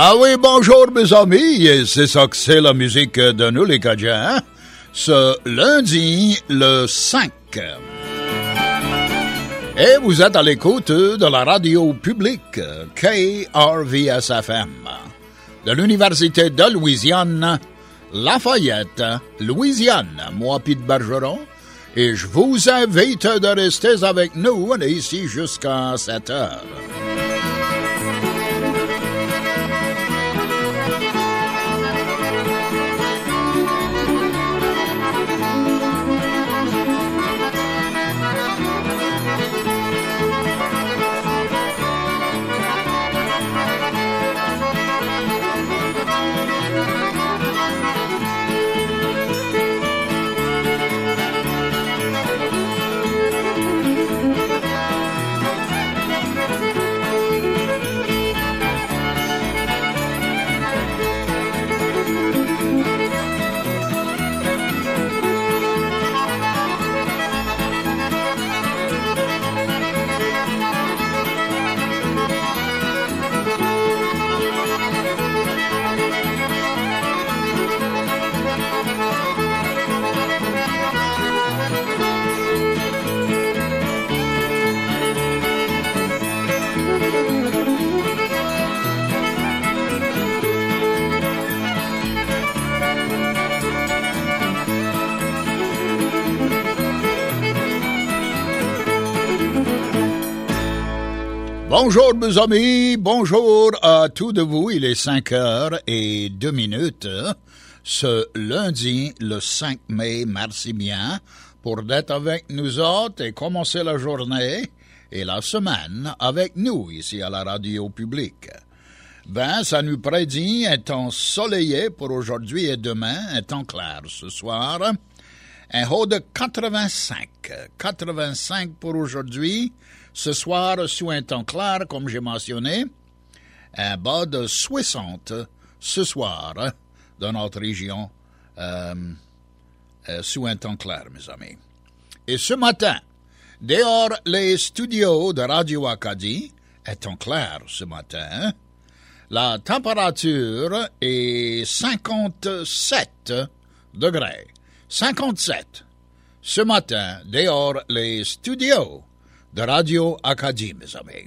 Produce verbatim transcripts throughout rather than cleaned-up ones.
Ah oui, bonjour mes amis, et c'est ça que c'est la musique de nous les Cajuns, ce lundi le cinq. Et vous êtes à l'écoute de la radio publique K R V S F M, de l'Université de Louisiane, Lafayette, Louisiane, moi Pete Bergeron, et je vous invite de rester avec nous, on est ici jusqu'à sept heures. Bonjour mes amis, bonjour à tous de vous, il est cinq heures et deux minutes, ce lundi le cinq mai, merci bien pour d'être avec nous autres et commencer la journée et la semaine avec nous ici à la radio publique. Ben, ça nous prédit un temps soleillé pour aujourd'hui et demain, un temps clair ce soir, un haut de quatre-vingt-cinq, quatre-vingt-cinq pour aujourd'hui. Ce soir, sous un temps clair, comme j'ai mentionné, un bas de soixante ce soir dans notre région, euh, euh, sous un temps clair, mes amis. Et ce matin, dehors les studios de Radio Acadie, un temps clair ce matin, la température est cinquante-sept degrés. cinquante-sept. Ce matin, dehors les studios de Radio Acadie, mes amis.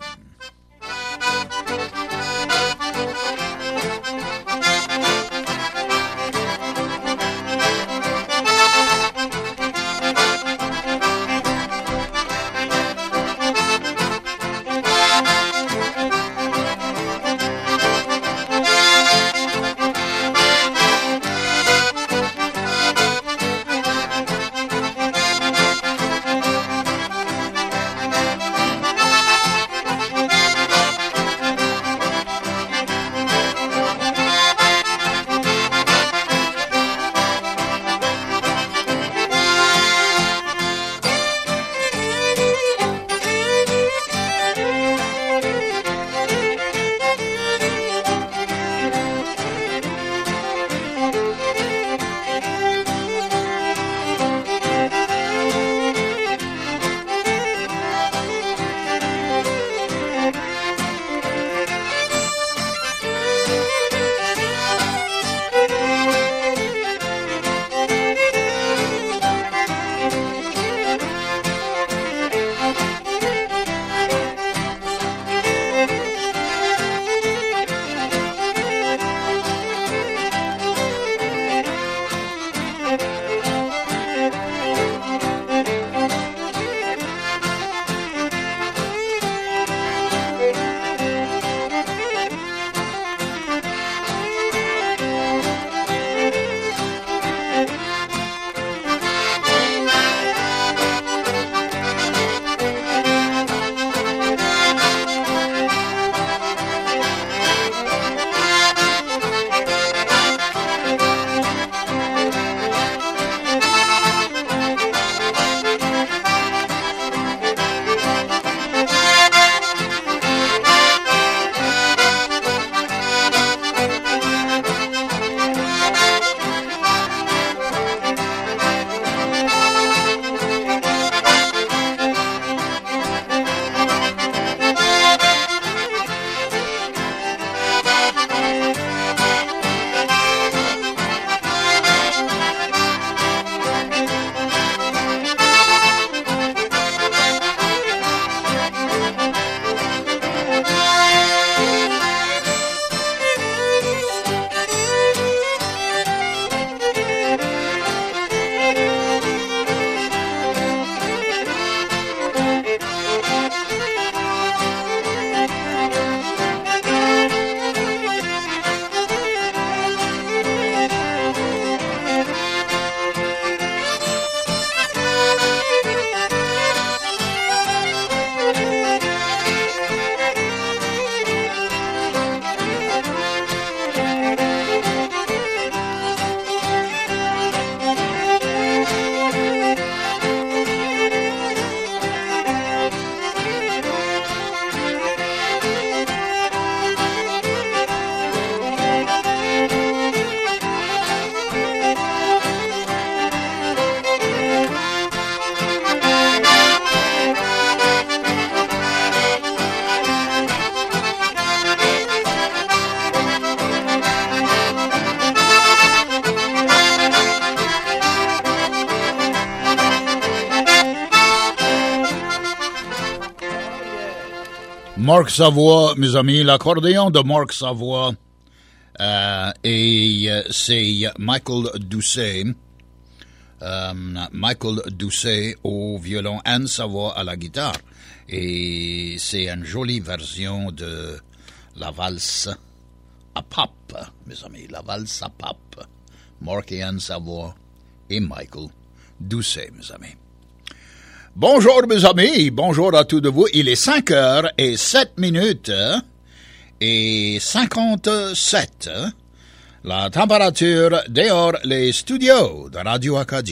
Marc Savoie, mes amis, l'accordéon de Marc Savoie, euh, et euh, c'est Michael Doucet, euh, Michael Doucet au violon, Anne Savoie à la guitare, et c'est une jolie version de la valse à pape, mes amis, la valse à pape, Marc et Anne Savoie et Michael Doucet, mes amis. Bonjour mes amis, bonjour à tous de vous. Il est cinq heures et sept minutes et cinquante-sept. La température dehors les studios de Radio Acadie.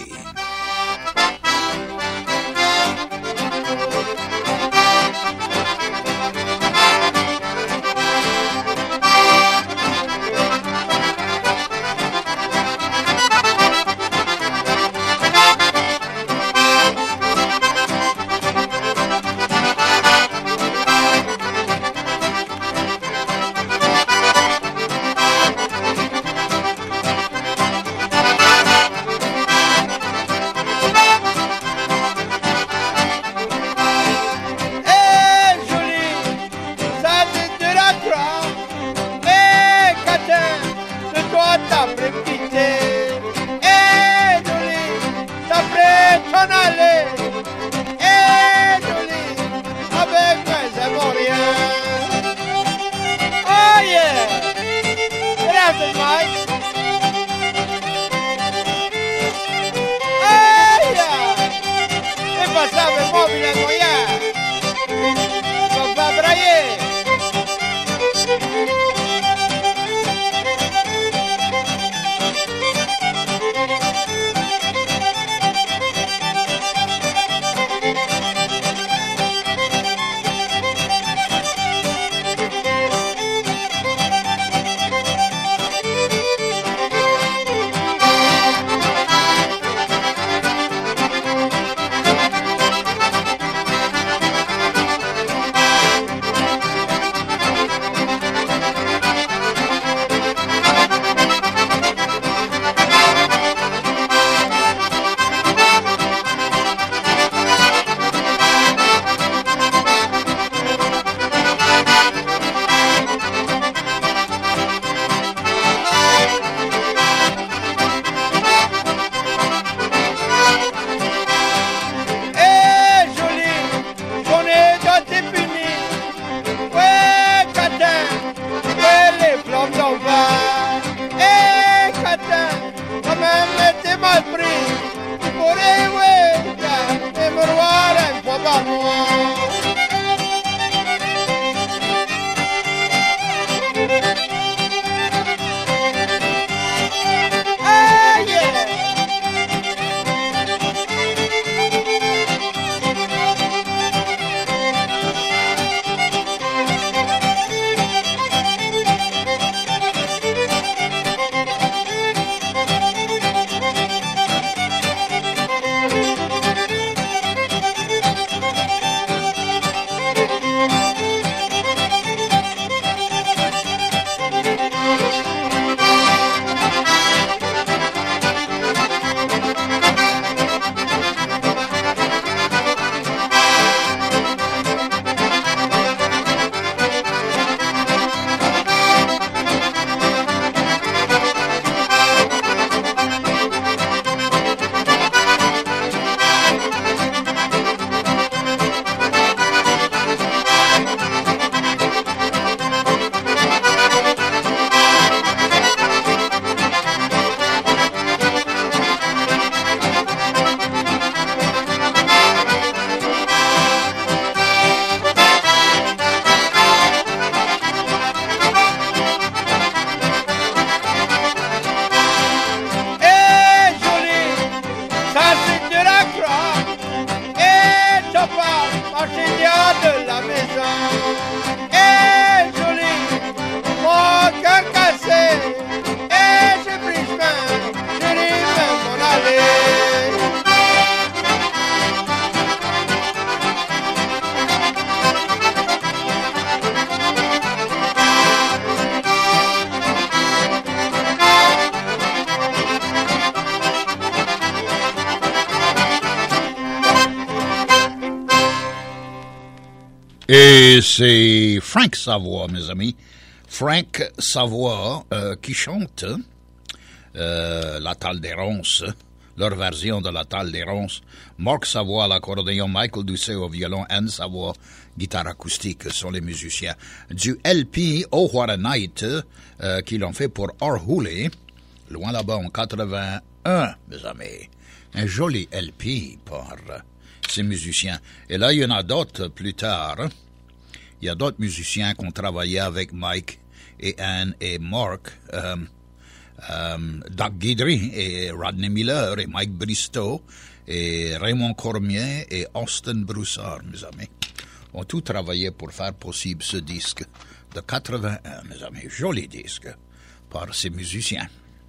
Et c'est Frank Savoie, mes amis. Frank Savoie euh, qui chante euh, La Talle des Ronces, leur version de La Talle des Ronces. Marc Savoie à l'accordéon, Michael Doucet au violon, Anne Savoie, guitare acoustique, sont les musiciens du L P Oh What a Night euh, qu'ils l'ont fait pour Orhuli, loin là-bas en quatre-vingt-un, mes amis. Un joli L P par ces musiciens. Et là, il y en a d'autres plus tard. Il y a d'autres musiciens qui ont travaillé avec Mike et Anne et Mark. Euh, euh, Doug Guidry et Rodney Miller et Mike Bristow et Raymond Cormier et Austin Broussard, mes amis. Ont tout travaillé pour faire possible ce disque de quatre-vingt-un, mes amis. Joli disque par ces musiciens.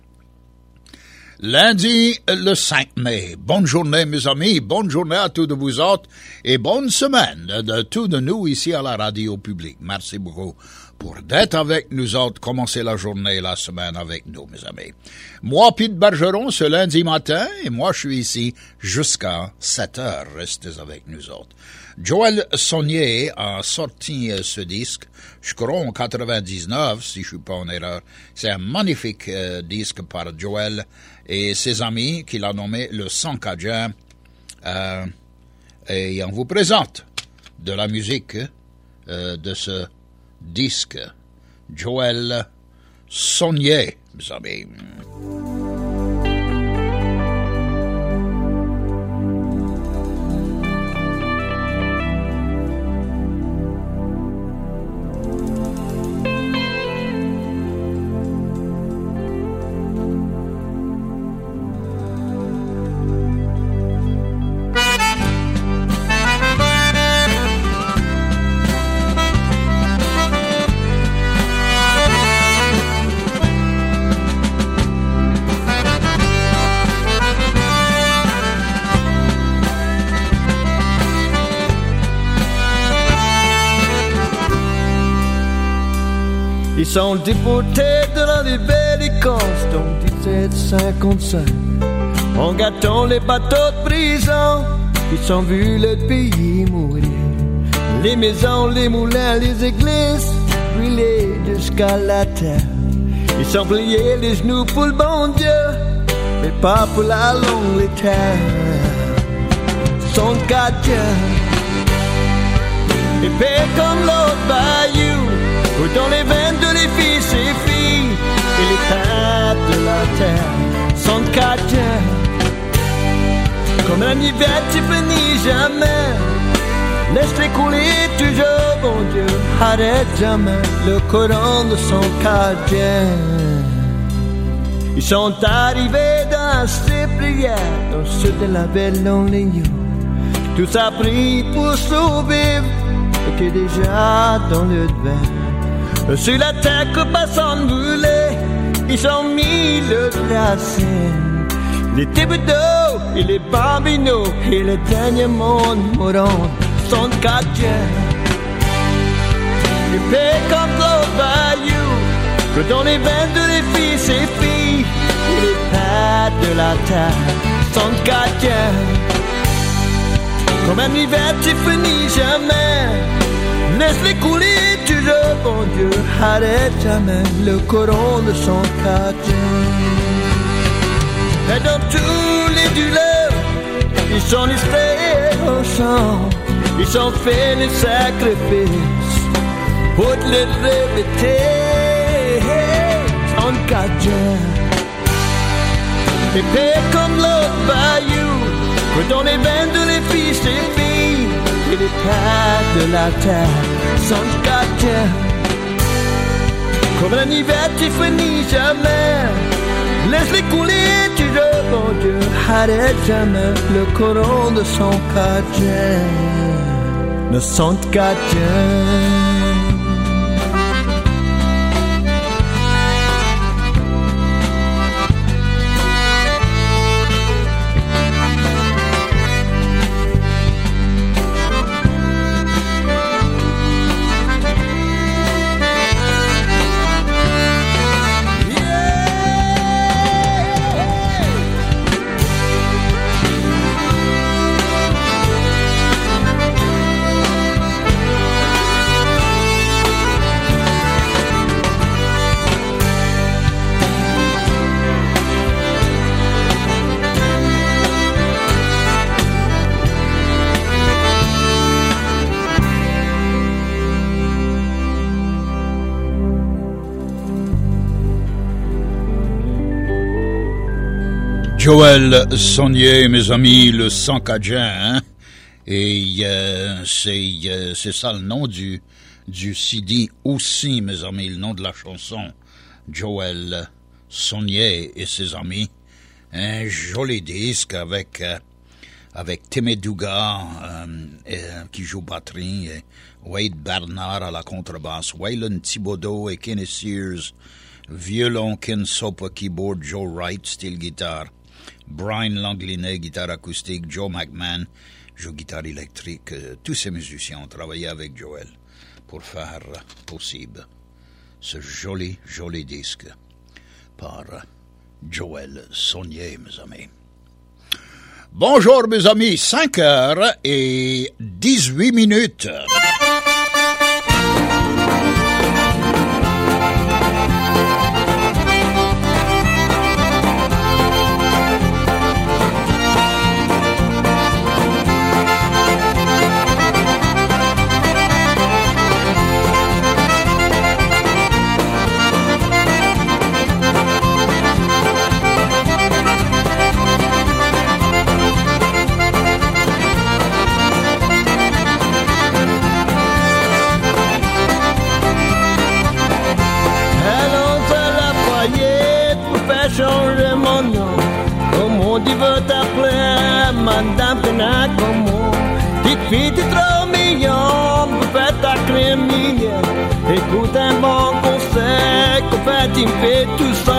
Lundi, le cinq mai. Bonne journée, mes amis. Bonne journée à tous de vous autres et bonne semaine de tous de nous ici à la radio publique. Merci beaucoup pour d'être avec nous autres, commencer la journée et la semaine avec nous, mes amis. Moi, Pete Bergeron, ce lundi matin, et moi, je suis ici jusqu'à sept heures. Restez avec nous autres. Joël Saunier a sorti euh, ce disque, je crois en quatre-vingt-dix-neuf, si je suis pas en erreur. C'est un magnifique euh, disque par Joël et ses amis qu'il a nommé le Sankadjan. Euh, et on vous présente de la musique euh, de ce disque. Joël Saunier, mes amis. Ils sont déportés de la Libélicance en dix-sept cinquante-cinq. En gâtant les bateaux de prison, ils ont vu le pays mourir. Les maisons, les moulins, les églises brûlées jusqu'à la terre. Ils ont plié les genoux pour le bon Dieu, mais pas pour la longue terre. Son gardien, épais comme l'autre bayou, dans les veines de les fils et filles et les pattes de la terre sont gardien. Comme un hiver qui finit jamais, laisse-les couler toujours, bon Dieu, arrête jamais le courant de son gardien. Ils sont arrivés dans ces prières, dans ceux de la belle lonely you. Tout ça pris pour survivre, et qui déjà dans le vin. Sur la terre que personne voulait, ils ont mis le racine. Les Thibodeaux et les Bambino et le dernier monde mourant sont gardiens. Épais comme l'eau bayou, que dans les veines de les fils et filles et les pattes de la terre sont gardiens. Comme un hiver qui finit jamais, laisse-les couler toujours, bon Dieu, arrête jamais le courant de son gardien. Et dans tous les douleurs, ils sont livrés au sang, ils ont fait les sacrifices pour les répéter, son gardien. Épais comme l'autre bayou, que dans les veines de les fils et filles et les pattes de la terre sont gardien. Comme un hiver qui finit jamais, laisse-les couler toujours, bon Dieu, arrête jamais le courant de son gardien, de son gardien. Joël Saunier, mes amis, le Sancadien, hein? Et euh, c'est euh, c'est ça le nom du du C D aussi, mes amis, le nom de la chanson. Joël Saunier et ses amis. Un joli disque avec euh, avec Timmy Duga euh, euh, qui joue batterie, et Wade Bernard à la contrebasse, Waylon Thibodeau et Kenny Sears, violon, Ken Sopa, keyboard, Joe Wright, style guitare, Brian Langlinet, guitare acoustique, Joe McMahon, joue guitare électrique. Euh, tous ces musiciens ont travaillé avec Joël pour faire possible ce joli, joli disque par Joël Saunier, mes amis. Bonjour, mes amis, cinq heures et dix-huit minutes. Changer mon nom, comme on dit veut t'appeler Madame Penacomo. Petite fille, t'es trop mignonne, pour faire ta criminelle. Écoute un bon conseil, qu'on fait tu me fais tout ça.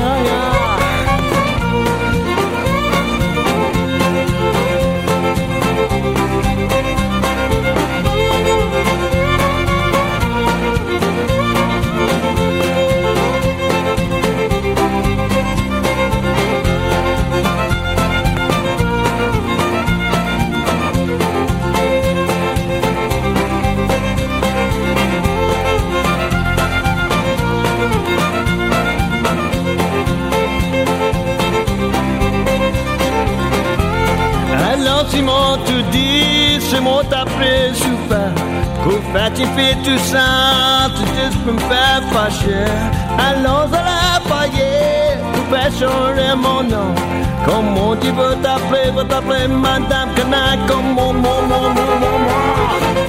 Si mon tout dit, c'est mon t'appelé souffert. Qu'au fait, tu fais tout ça, tu dis peux me faire fâcher. Allons à la paillette, tu fais changer mon nom. Comment tu veux t'appeler, veux t'appeler Madame Canac, comme mon, mon, mon, mon, mon, mon.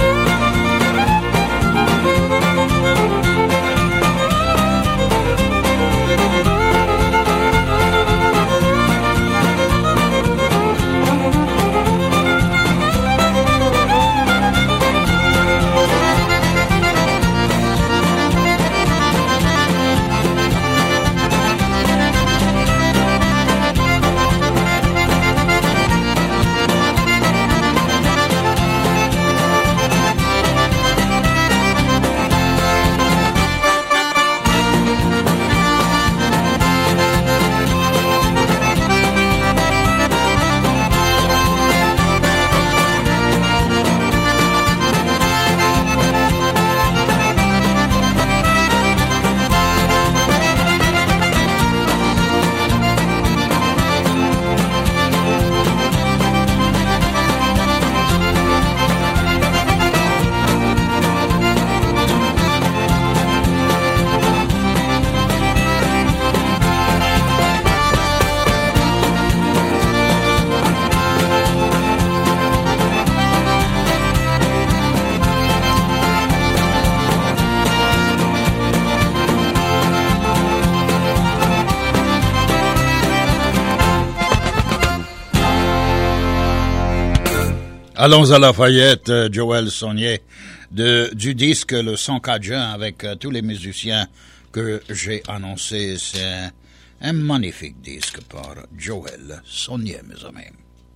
Allons à Lafayette, euh, Joël Saunier, de, du disque Le Sancadien avec euh, tous les musiciens que j'ai annoncés. C'est un, un magnifique disque par Joël Saunier, mes amis.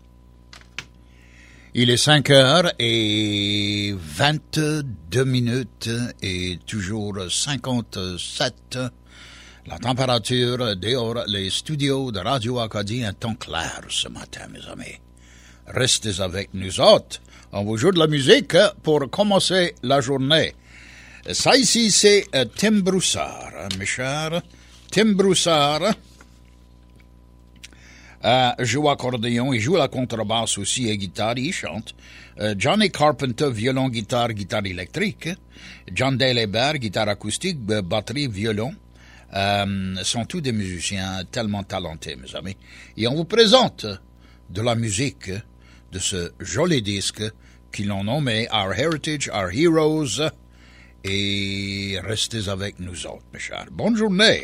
Il est cinq heures et vingt-deux minutes et toujours cinquante-sept. La température dehors, les studios de Radio Acadie, un temps clair ce matin, mes amis. Restez avec nous autres. On vous joue de la musique pour commencer la journée. Ça ici, c'est Tim Broussard, hein, mes chers. Tim Broussard euh, joue accordéon, il joue la contrebasse aussi et guitare, il chante. Euh, Johnny Carpenter, violon, guitare, guitare électrique. John Delébert, guitare acoustique, batterie, violon. euh, sont tous des musiciens tellement talentés, mes amis. Et on vous présente de la musique de ce joli disque qu'ils l'ont nommé Our Heritage, Our Heroes. Et restez avec nous autres, mes chers. Bonne journée.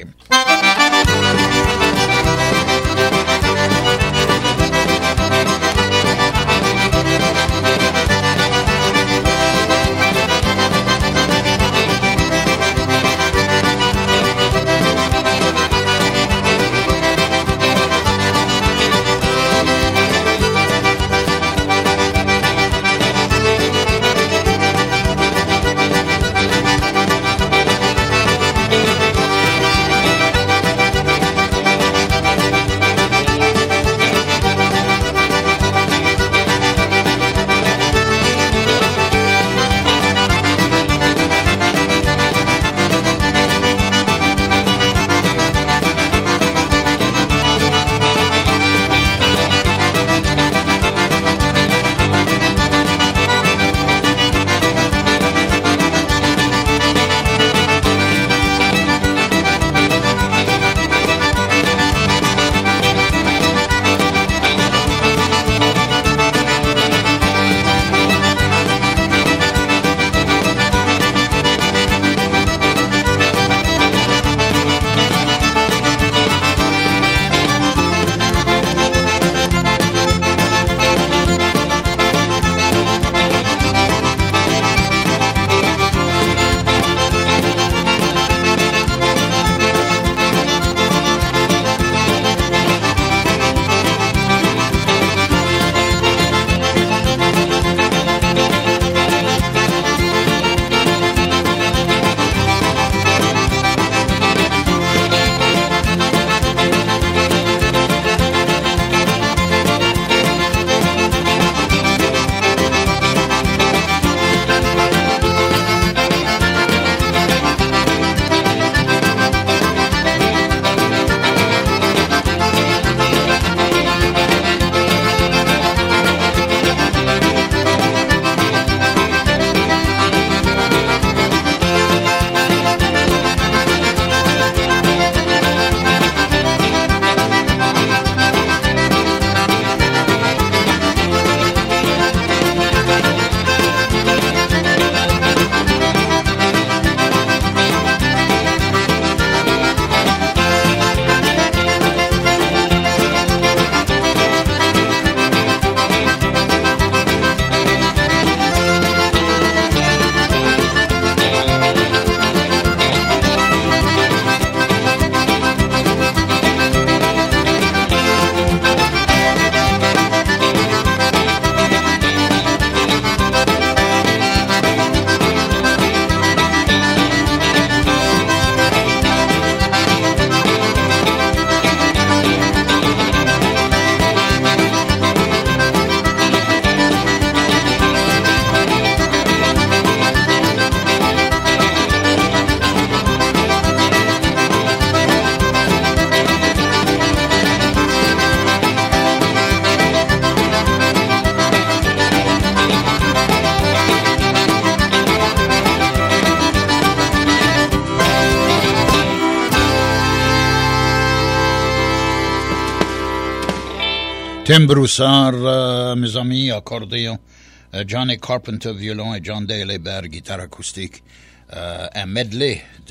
Tim Broussard, euh, mes amis, accordéon, euh, Johnny Carpenter, violon, et John Dale Hébert, guitare acoustique. Euh, un medley de,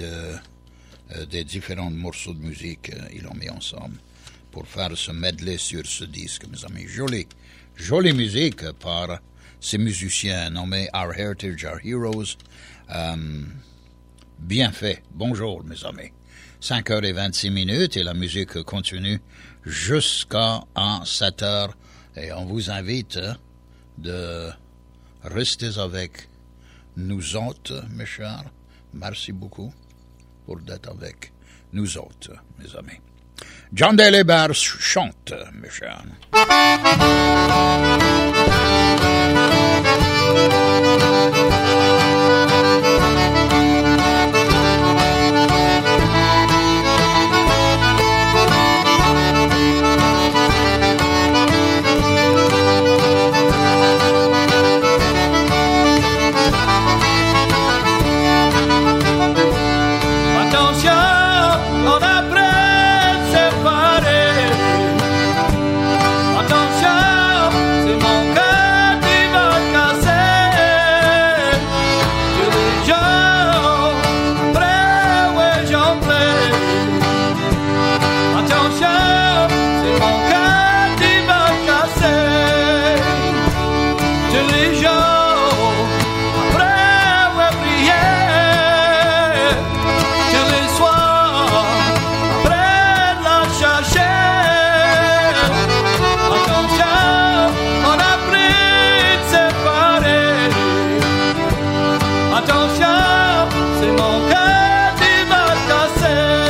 euh, des différents morceaux de musique, euh, ils l'ont mis ensemble pour faire ce medley sur ce disque, mes amis. Jolie, jolie musique par ces musiciens nommés Our Heritage, Our Heroes. Euh, bien fait. Bonjour, mes amis. cinq heures vingt-six minutes et la musique continue jusqu'à sept heures. Et on vous invite de rester avec nous autres, mes chers. Merci beaucoup pour d'être avec nous autres, mes amis. John Dale Hébert chante, mes chers. Attention, c'est mon cœur qui va casser.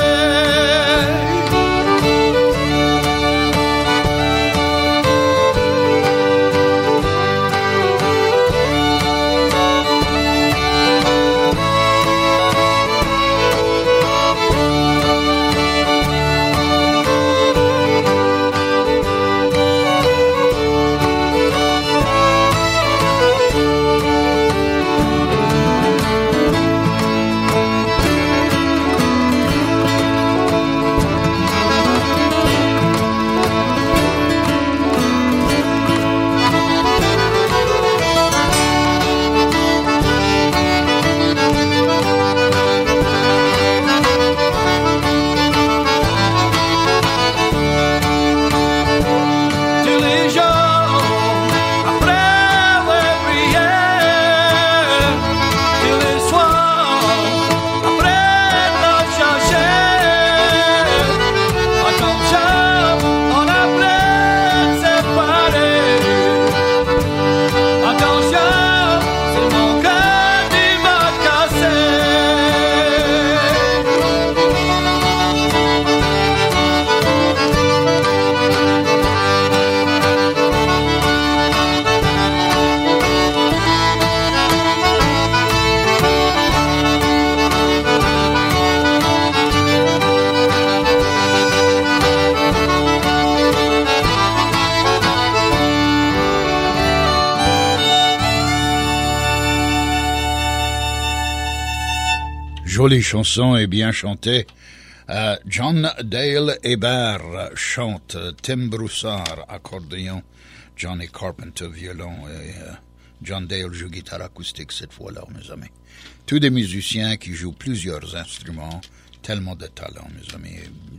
Jolie chanson et bien chantée. Euh, John Dale Hébert chante, Tim Broussard accordéon, Johnny Carpenter violon et euh, John Dale joue guitare acoustique cette fois-là, mes amis. Tous des musiciens qui jouent plusieurs instruments, tellement de talent, mes amis.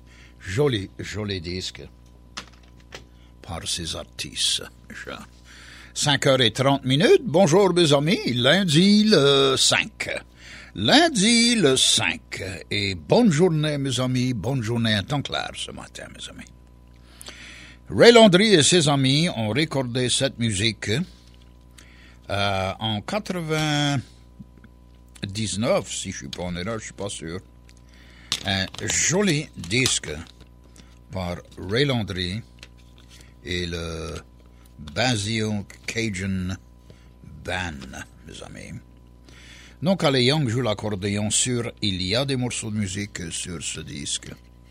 Joli, joli disque par ces artistes. cinq heures trente minutes. Bonjour, mes amis. Lundi le cinq. Lundi le cinq, et bonne journée mes amis, bonne journée en temps clair ce matin mes amis. Ray Landry et ses amis ont recordé cette musique euh, en quatre-vingt-dix-neuf, si je suis pas en erreur, je suis pas sûr. Un joli disque par Ray Landry et le Basil Cajun Band, mes amis. Donc, Ale Young joue l'accordéon sur Il y a des morceaux de musique sur ce disque.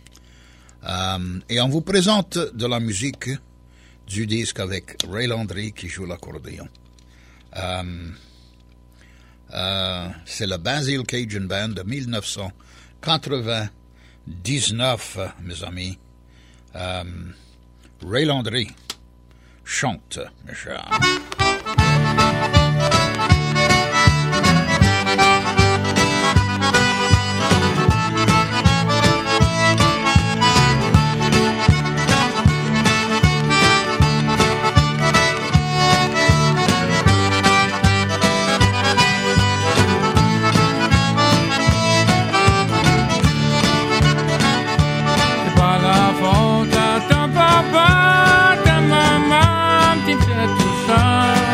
Euh, et on vous présente de la musique du disque avec Ray Landry qui joue l'accordéon. Euh, euh, c'est le Basil Cajun Band de dix-neuf cent quatre-vingt-dix-neuf, mes amis. Euh, Ray Landry chante, mes chers. Ta maman qui fait tout ça.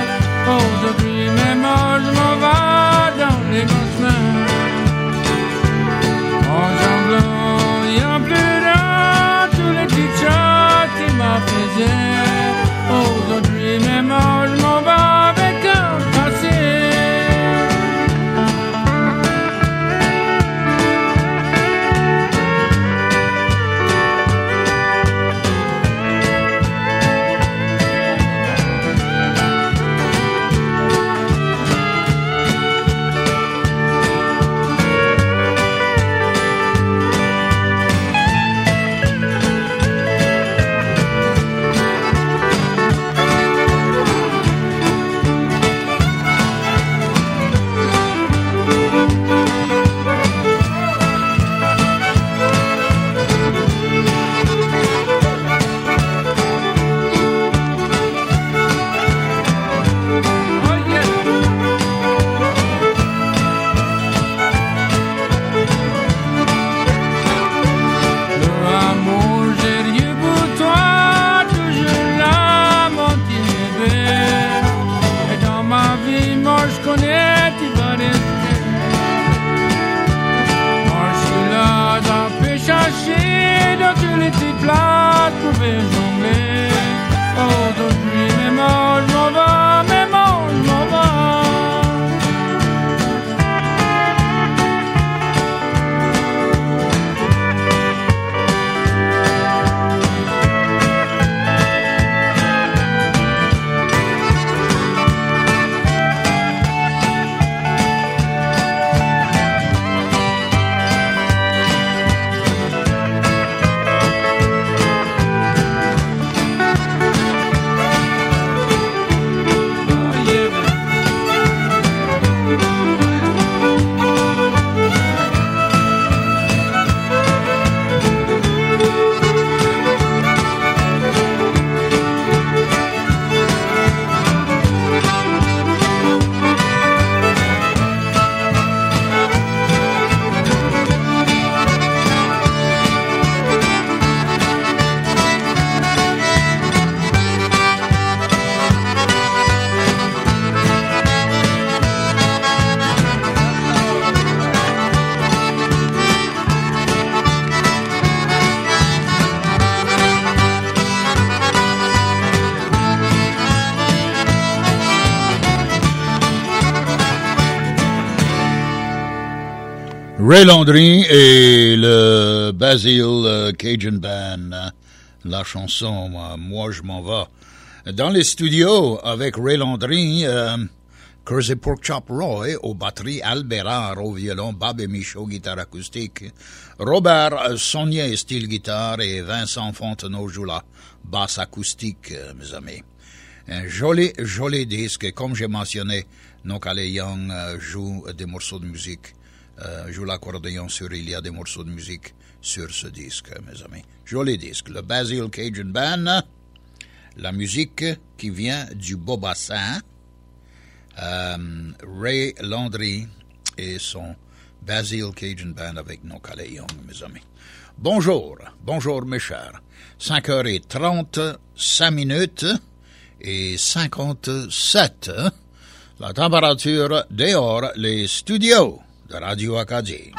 Ray Landry et le Basil Cajun Band. La chanson, moi je m'en vais. Dans les studios avec Ray Landry, euh, Crazy Pork Chop Roy aux batteries, Al Bérard au violon, Bob et Michaud guitare acoustique, Robert Saunier style guitare et Vincent Fontenot joue la basse acoustique, mes amis. Un joli, joli disque. Comme j'ai mentionné, Nokale Young euh, joue des morceaux de musique, euh, joue l'accordéon sur Il y a des morceaux de musique sur ce disque, mes amis. Joli disque. Le Basil Cajun Band, la musique qui vient du Beau-Bassin, euh, Ray Landry et son Basil Cajun Band avec Nokale Young, mes amis. Bonjour, bonjour mes chers. cinq heures trente-cinq minutes et cinquante-sept. La température dehors, les studios de Radio Acadie.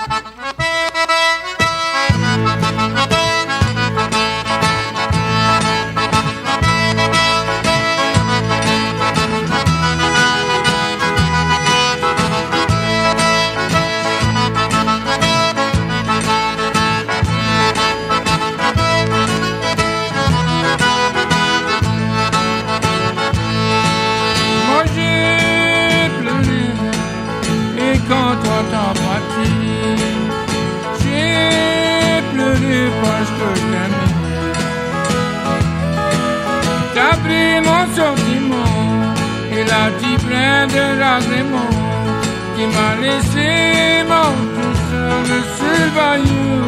Et la dit plein de l'agrément qui m'a laissé mon tout seul sur le bayou.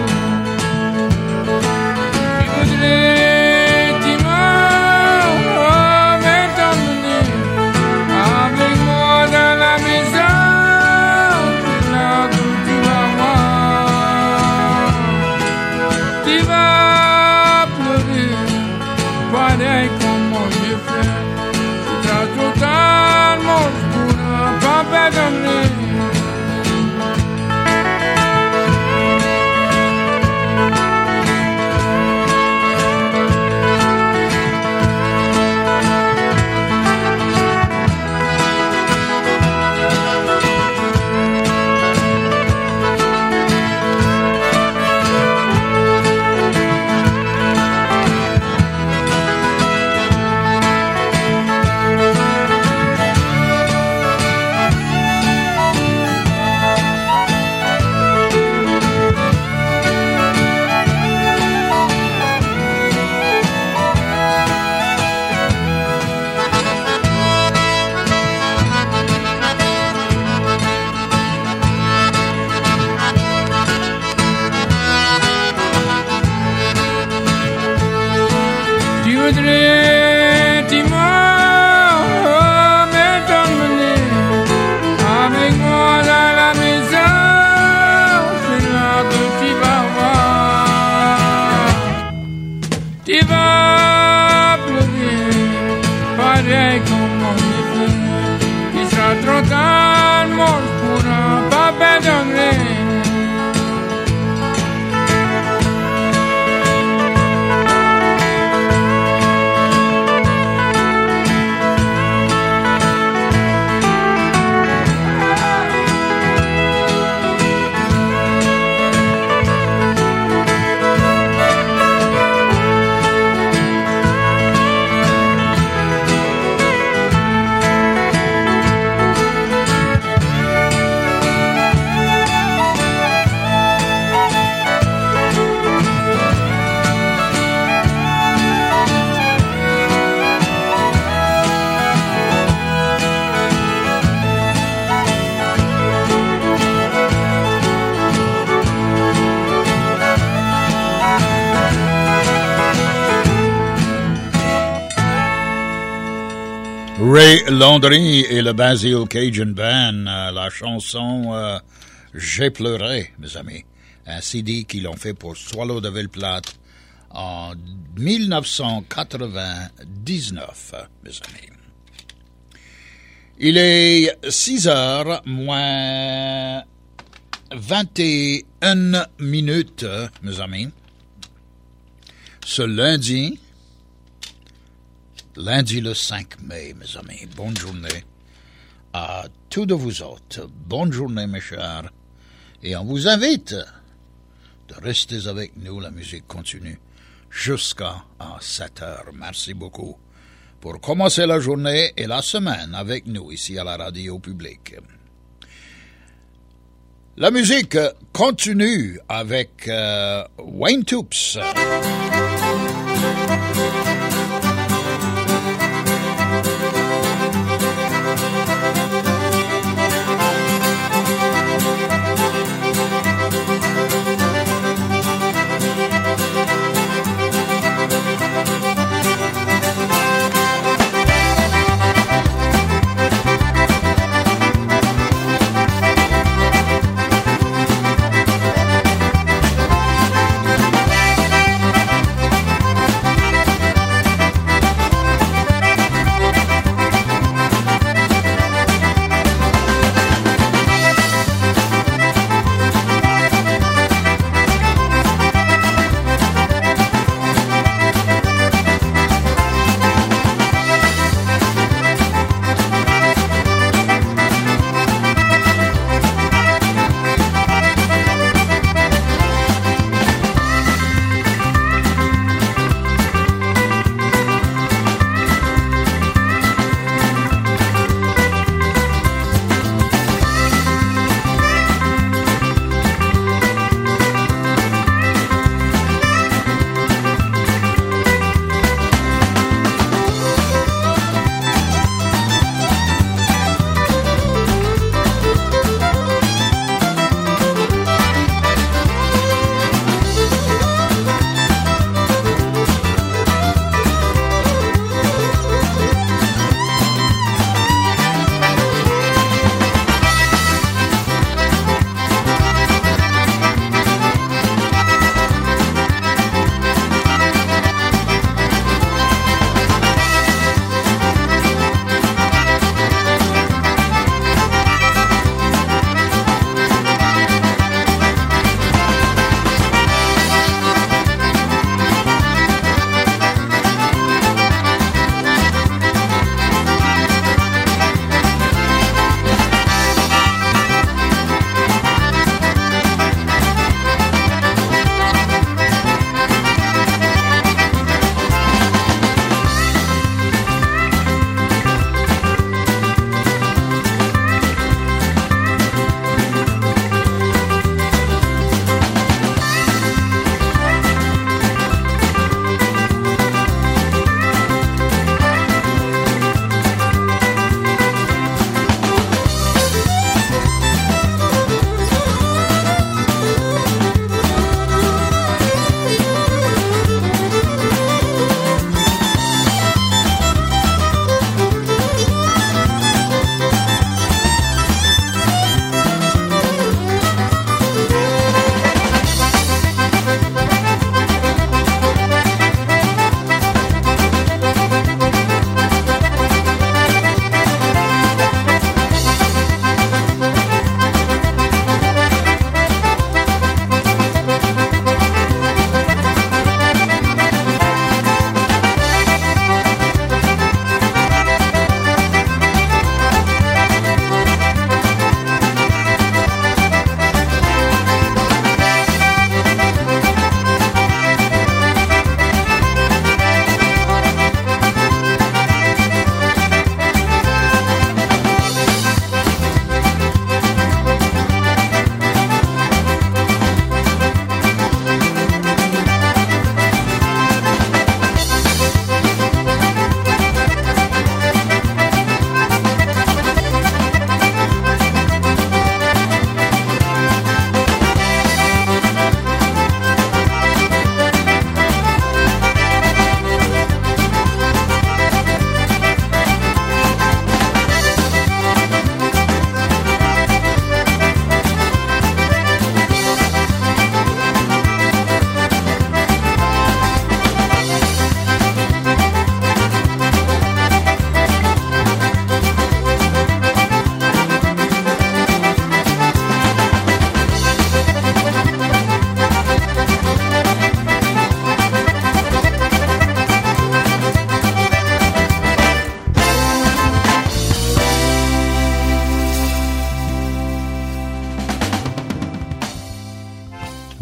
Je voudrais dimanche t'emmener avec moi dans la maison, là où tu vas voir. Tu vas pleurer, pareil comme mon vieux frère. Totalement pour ne pas pardonner. Ray Landry et le Basil Cajun Band, euh, la chanson euh, J'ai pleuré, mes amis. Un C D qu'ils ont fait pour Swallow de Ville-Plate en dix-neuf cent quatre-vingt-dix-neuf, mes amis. Il est six heures moins vingt et une minutes, mes amis. Ce lundi, lundi le cinq mai, mes amis. Bonne journée à tous de vous autres. Bonne journée, mes chers. Et on vous invite de rester avec nous. La musique continue jusqu'à sept heures. Merci beaucoup pour commencer la journée et la semaine avec nous ici à la radio publique. La musique continue avec euh, Wayne Toups.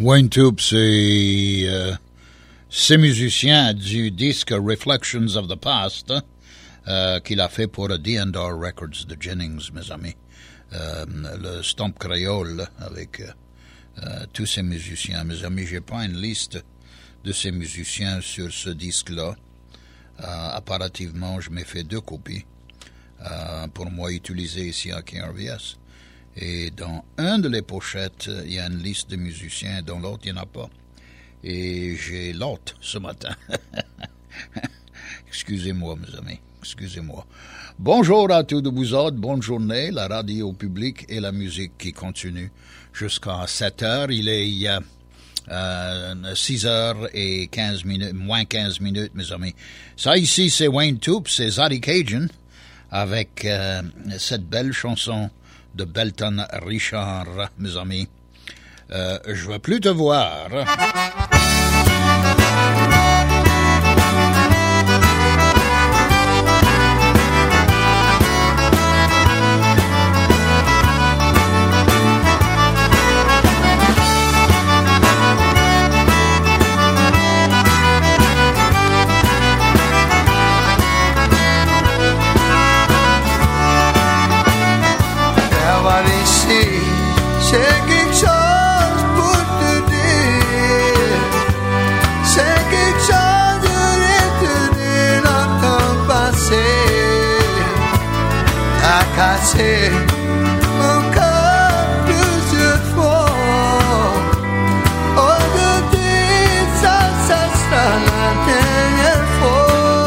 Wayne Toups et euh, ses musiciens du disque Reflections of the Past euh, qu'il a fait pour D and R Records de Jennings, mes amis. Euh, le Stomp Créole avec euh, euh, tous ces musiciens. Mes amis, j'ai pas une liste de ces musiciens sur ce disque-là. Euh, apparativement, je m'ai fait deux copies euh, pour moi utiliser ici à K R V S. Et dans un de les pochettes, il y a une liste de musiciens, dans l'autre, il n'y en a pas. Et j'ai l'autre ce matin. Excusez-moi, mes amis, excusez-moi. Bonjour à tous de vous autres, bonne journée, la radio publique et la musique qui continue jusqu'à sept heures. Il est euh, six heures et quinze minutes, moins quinze minutes, mes amis. Ça ici, c'est Wayne Toups, c'est Zaddy Cajun, avec euh, cette belle chanson de Belton Richard, mes amis. Euh, je veux plus te voir. C'est quelque chose pour te dire, c'est quelque chose de te dire dans ton passé. T'as cassé mon cœur plusieurs fois. Aujourd'hui, ça, ça sera la dernière fois.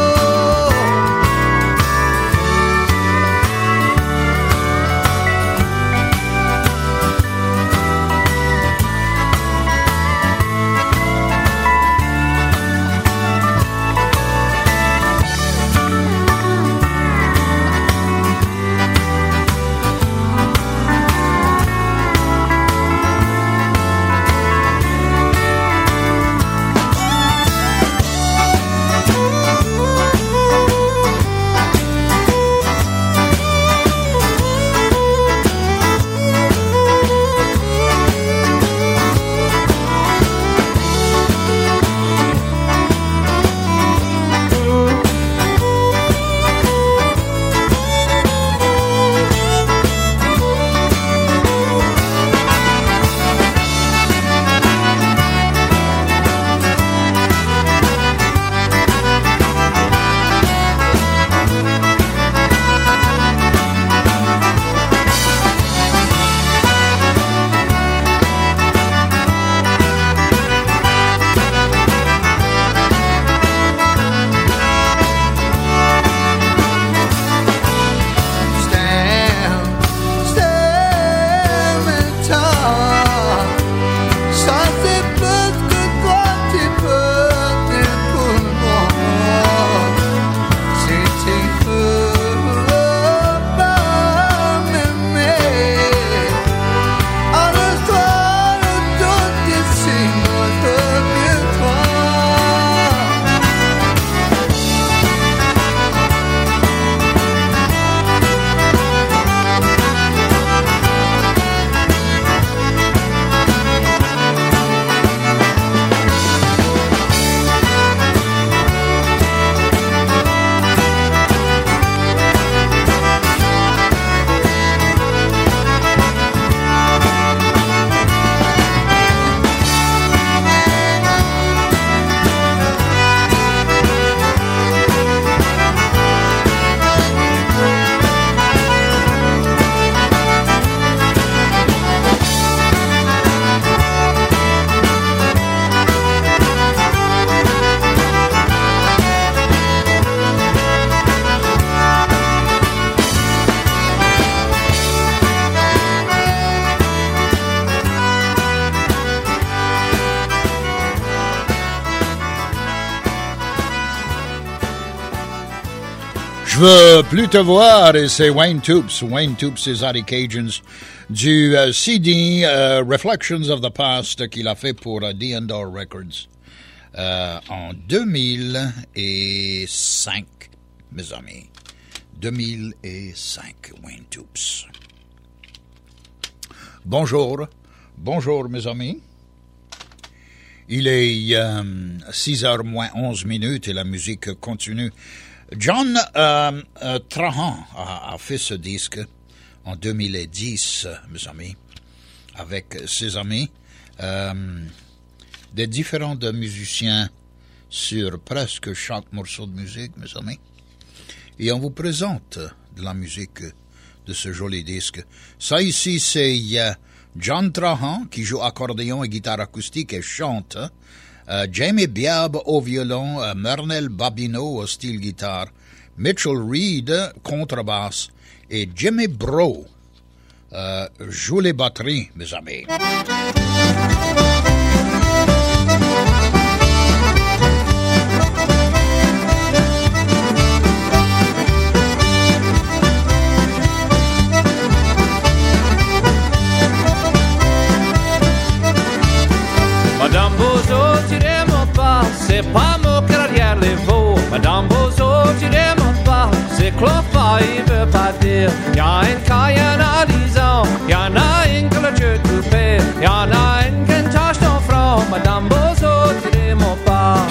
Je veux plus te voir, et c'est Wayne Toups. Wayne Toups et Zaddy Cajuns du uh, C D uh, Reflections of the Past qu'il a fait pour uh, D and R Records uh, en deux mille cinq, mes amis. deux mille cinq, Wayne Toups. Bonjour, bonjour mes amis. Il est euh, six heures moins onze minutes et la musique continue. John euh, euh, Trahan a, a fait ce disque en deux mille dix, mes amis, avec ses amis, euh, des différents musiciens sur presque chaque morceau de musique, mes amis. Et on vous présente de la musique de ce joli disque. Ça ici, c'est euh, John Trahan qui joue accordéon et guitare acoustique et chante. Euh, Jamie Biab au violon, euh, Mernel Babineau au style guitare, Mitchell Reed contrebasse et Jimmy Bro euh, joue les batteries, mes amis. Madame Bozo, tirez-moi pas, c'est pas mon carrière les veaux. Madame Bozo, tirez-moi pas, c'est clopa, il veut pas dire. Y'a une cas, y'en a dix ans, y'en a une que le Dieu coupé, y'en a une qui entache ton front. Madame Bozo, tirez-moi pas.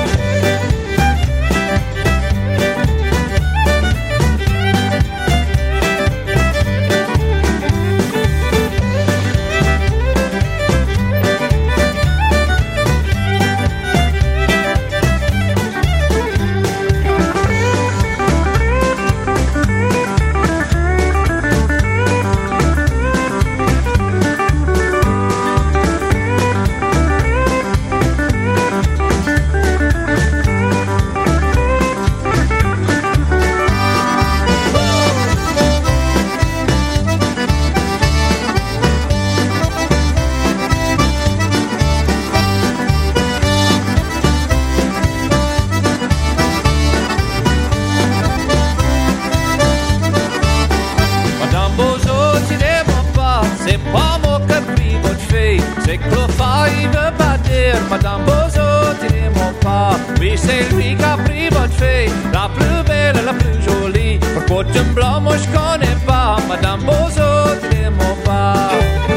C'est clofa, il veut pas dire. Madame Bozo, tirez-moi pas. Oui, c'est lui qui a pris votre fille, la plus belle, la plus jolie. Pourquoi tu me blanc, moi je connais pas. Madame Bozo, tirez-moi pas.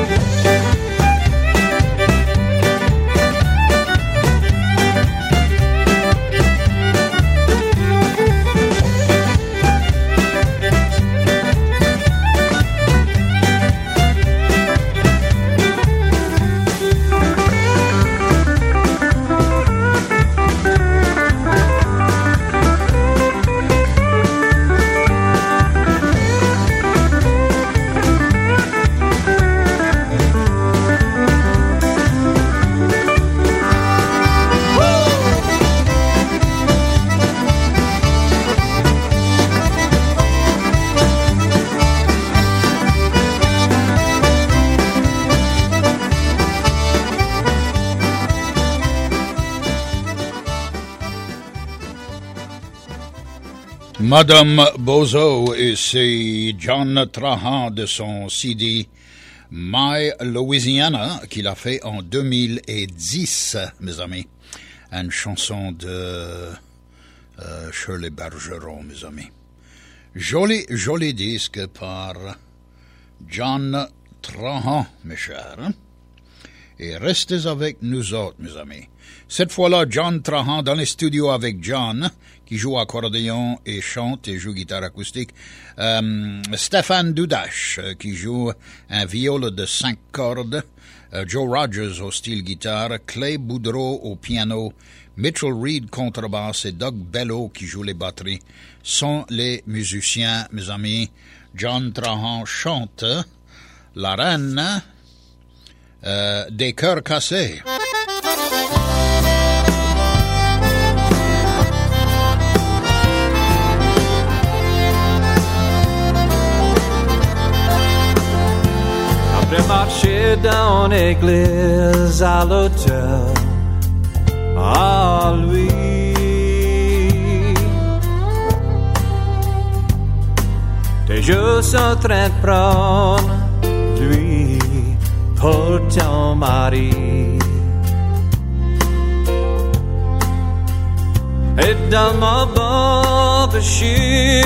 Madame Bozo, et c'est John Trahan de son C D My Louisiana qu'il a fait en deux mille dix, mes amis. Une chanson de euh, Shirley Bergeron, mes amis. Joli, joli disque par John Trahan, mes chers. Et restez avec nous autres, mes amis. Cette fois-là, John Trahan dans les studios avec John, qui joue accordéon et chante et joue guitare acoustique. Euh, Stéphane Dudache, qui joue un viol de cinq cordes. Euh, Joe Rogers au style guitare. Clay Boudreau au piano. Mitchell Reed contrebasse et Doug Bello qui joue les batteries. Sont les musiciens, mes amis. John Trahan chante La Reine euh, des Cœurs Cassés. Après marcher dans l'église à l'hôtel, à lui, t'es juste en train de prendre lui pour ton mari. Et dans ma bande, je suis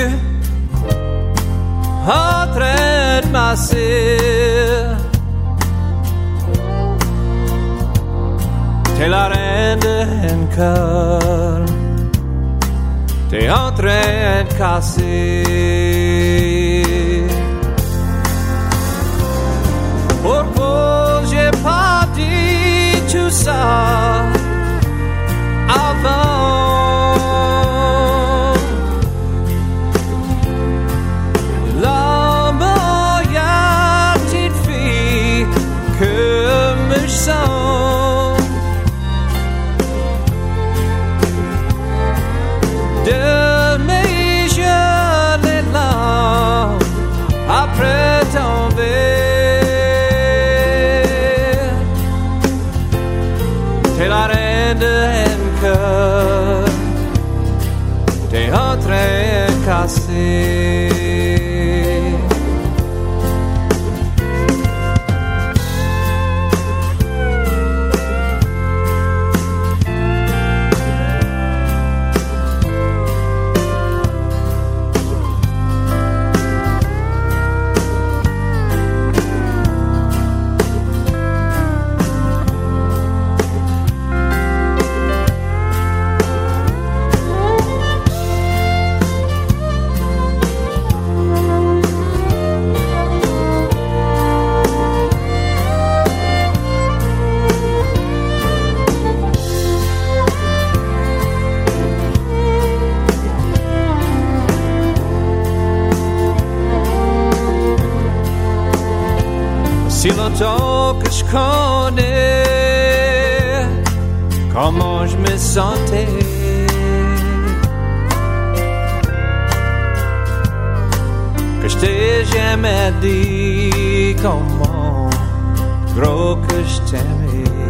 en train de masser t'es la reine d'un cœur, t'es en train de casser. Pourquoi j'ai pas dit tout ça avant? La meilleure petite fille que me sens de mes jeunes larmes après tomber. T'es la reine d'un cœur, t'es en train de casser. Si longtemps que je connais comment je me sentais, que je t'ai jamais dit comment gros que je t'aimais.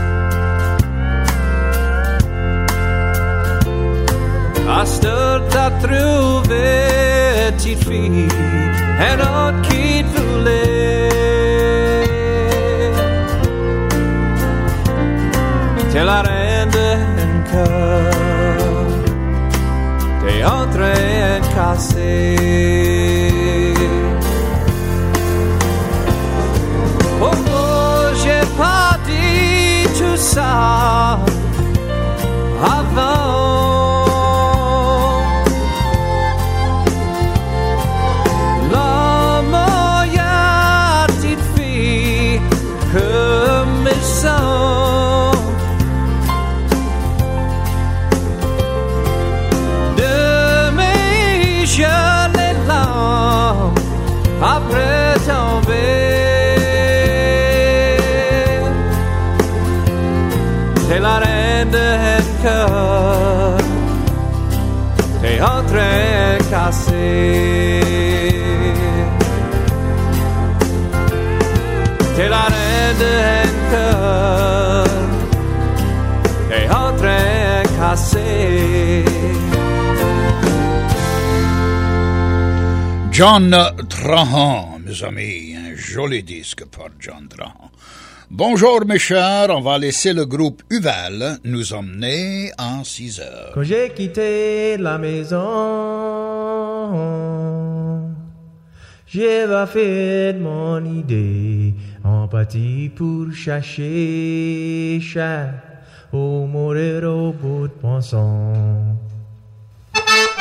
À cette heure t'as trouvé, petite fille, un autre qui te voulait. T'es la reine d'un cœur, t'es en train de casser. Pourquoi j'ai pas dit tout ça avant? La meilleure petite fille que me sens après tomber. T'es la reine d'un cœur, t'es en train de casser. T'es la reine d'un cœur, t'es en train de casser. John Trahan, mes amis, un joli disque par John Trahan. Bonjour mes chers, on va laisser le groupe Uval nous emmener en six heures. Quand j'ai quitté la maison, j'ai pas fait de mon idée, en partie pour chercher chat, au mourir au bout de mon sang.